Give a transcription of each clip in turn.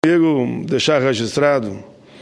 Primeiro, deixar registrado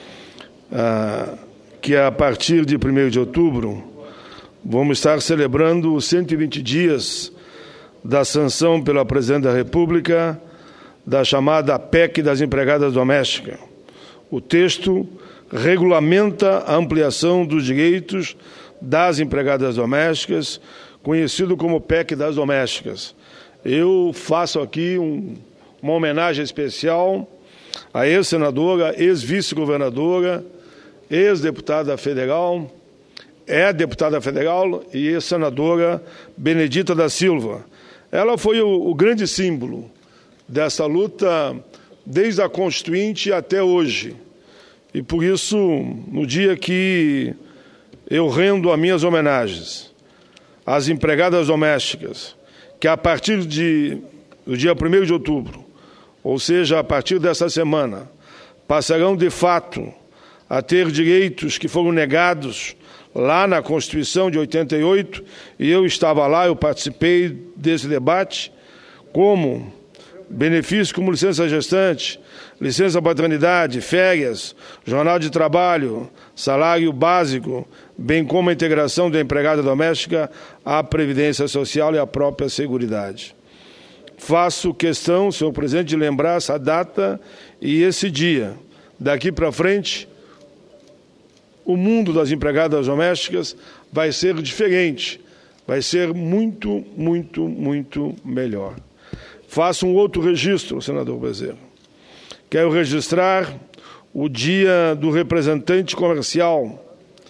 que a partir de 1º de outubro vamos estar celebrando os 120 dias da sanção pela Presidente da República da chamada PEC das empregadas domésticas. O texto regulamenta a ampliação dos direitos das empregadas domésticas, conhecido como PEC das domésticas. Eu faço aqui uma homenagem especial a ex-senadora, ex-vice-governadora, ex-deputada federal, deputada federal e ex-senadora Benedita da Silva. Ela foi o grande símbolo dessa luta desde a Constituinte até hoje. E por isso, no dia que eu rendo as minhas homenagens às empregadas domésticas, que a partir do dia 1º de outubro, ou seja, a partir dessa semana, passarão de fato a ter direitos que foram negados lá na Constituição de 88, e eu estava lá, eu participei desse debate, como benefícios como licença gestante, licença paternidade, férias, jornal de trabalho, salário básico, bem como a integração da empregada doméstica à Previdência Social e à própria Seguridade. Faço questão, senhor presidente, de lembrar essa data e esse dia. Daqui para frente, o mundo das empregadas domésticas vai ser diferente, vai ser muito, muito, muito melhor. Faço um outro registro, senador Bezerra. Quero registrar o dia do representante comercial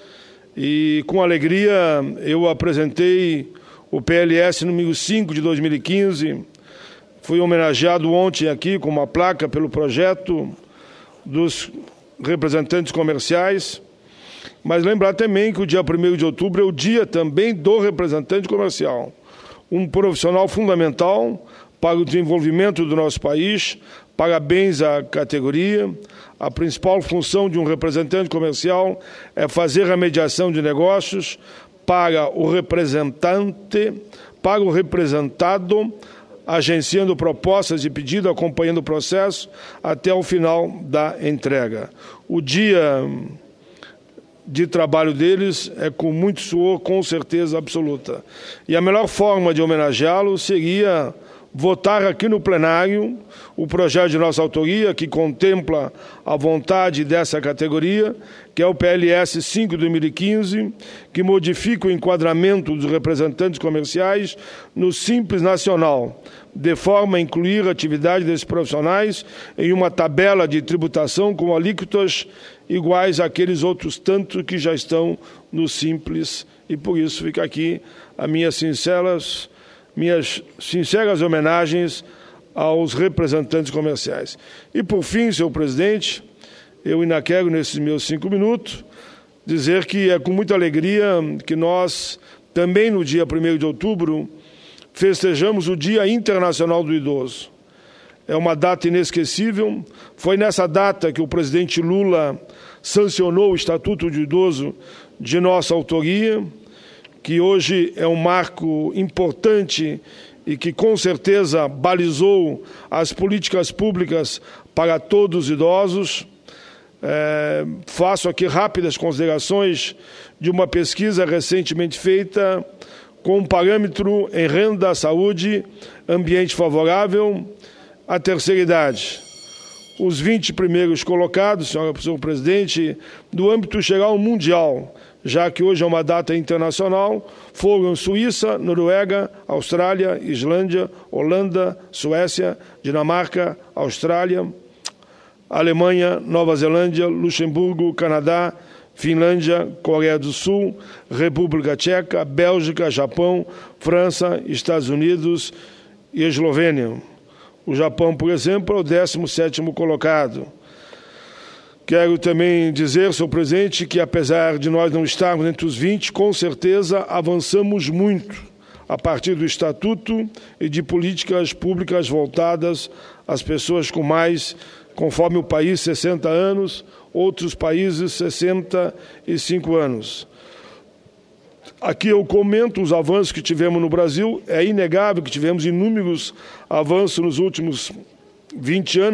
e, com alegria, eu apresentei o PLS número 5 de 2015. Fui homenageado ontem aqui com uma placa pelo projeto dos representantes comerciais, mas lembrar também que o dia 1º de outubro é o dia também do representante comercial, um profissional fundamental para o desenvolvimento do nosso país. Parabéns à categoria. A principal função de um representante comercial é fazer a mediação de negócios para o representante, para o representado, agenciando propostas e pedidos, acompanhando o processo até o final da entrega. O dia de trabalho deles é com muito suor, com certeza absoluta. E a melhor forma de homenageá-lo seria votar aqui no plenário o projeto de nossa autoria, que contempla a vontade dessa categoria, que é o PLS 5 de 2015, que modifica o enquadramento dos representantes comerciais no Simples Nacional, de forma a incluir a atividade desses profissionais em uma tabela de tributação com alíquotas iguais àqueles outros tantos que já estão no Simples. E por isso fica aqui as minhas sinceras homenagens aos representantes comerciais. E, por fim, senhor presidente, eu ainda quero, nesses meus 5 minutos, dizer que é com muita alegria que nós, também no dia 1º de outubro, festejamos o Dia Internacional do Idoso. É uma data inesquecível. Foi nessa data que o presidente Lula sancionou o Estatuto do Idoso de nossa autoria, que hoje é um marco importante e que, com certeza, balizou as políticas públicas para todos os idosos. Faço aqui rápidas considerações de uma pesquisa recentemente feita com um parâmetro em renda, saúde, ambiente favorável, a terceira idade. Os 20 primeiros colocados, senhor presidente, do âmbito geral mundial, já que hoje é uma data internacional, foram Suíça, Noruega, Austrália, Islândia, Holanda, Suécia, Dinamarca, Austrália, Alemanha, Nova Zelândia, Luxemburgo, Canadá, Finlândia, Coreia do Sul, República Tcheca, Bélgica, Japão, França, Estados Unidos e Eslovênia. O Japão, por exemplo, é o 17º colocado. Quero também dizer, senhor presidente, que apesar de nós não estarmos entre os 20, com certeza avançamos muito a partir do Estatuto e de políticas públicas voltadas às pessoas com mais, conforme o país, 60 anos, outros países 65 anos. Aqui eu comento os avanços que tivemos no Brasil. É inegável que tivemos inúmeros avanços nos últimos 20 anos.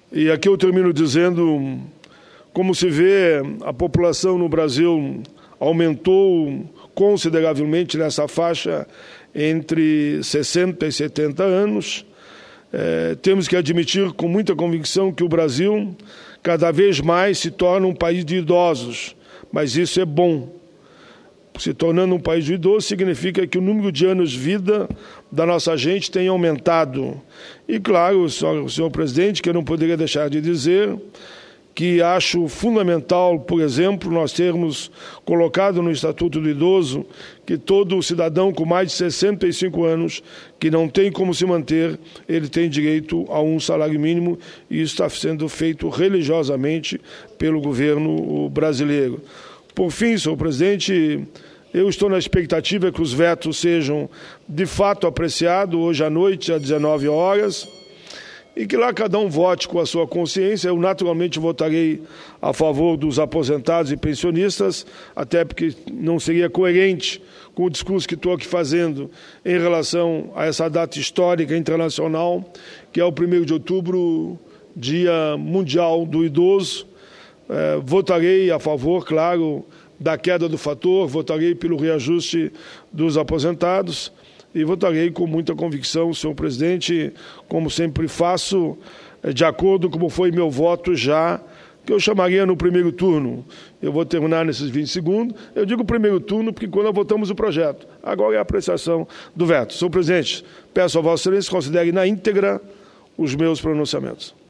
E aqui eu termino dizendo, como se vê, a população no Brasil aumentou consideravelmente nessa faixa entre 60 e 70 anos. Temos que admitir com muita convicção que o Brasil cada vez mais se torna um país de idosos, mas isso é bom. Se tornando um país de idosos significa que o número de anos de vida da nossa gente tem aumentado. E claro, senhor presidente, que eu não poderia deixar de dizer que acho fundamental, por exemplo, nós termos colocado no Estatuto do Idoso que todo cidadão com mais de 65 anos que não tem como se manter, ele tem direito a um salário mínimo, e isso está sendo feito religiosamente pelo governo brasileiro. Por fim, senhor presidente, eu estou na expectativa que os vetos sejam de fato apreciados hoje à noite, às 19 horas, e que lá cada um vote com a sua consciência. Eu naturalmente votarei a favor dos aposentados e pensionistas, até porque não seria coerente com o discurso que estou aqui fazendo em relação a essa data histórica internacional, que é o 1º de outubro, Dia Mundial do Idoso. Votarei a favor, claro, da queda do fator, votarei pelo reajuste dos aposentados e votarei com muita convicção, senhor presidente, como sempre faço, de acordo com como foi meu voto já, que eu chamaria no primeiro turno. Eu vou terminar nesses 20 segundos. Eu digo primeiro turno porque quando nós votamos o projeto. Agora é a apreciação do veto. Senhor presidente, peço a Vossa Excelência que considere na íntegra os meus pronunciamentos.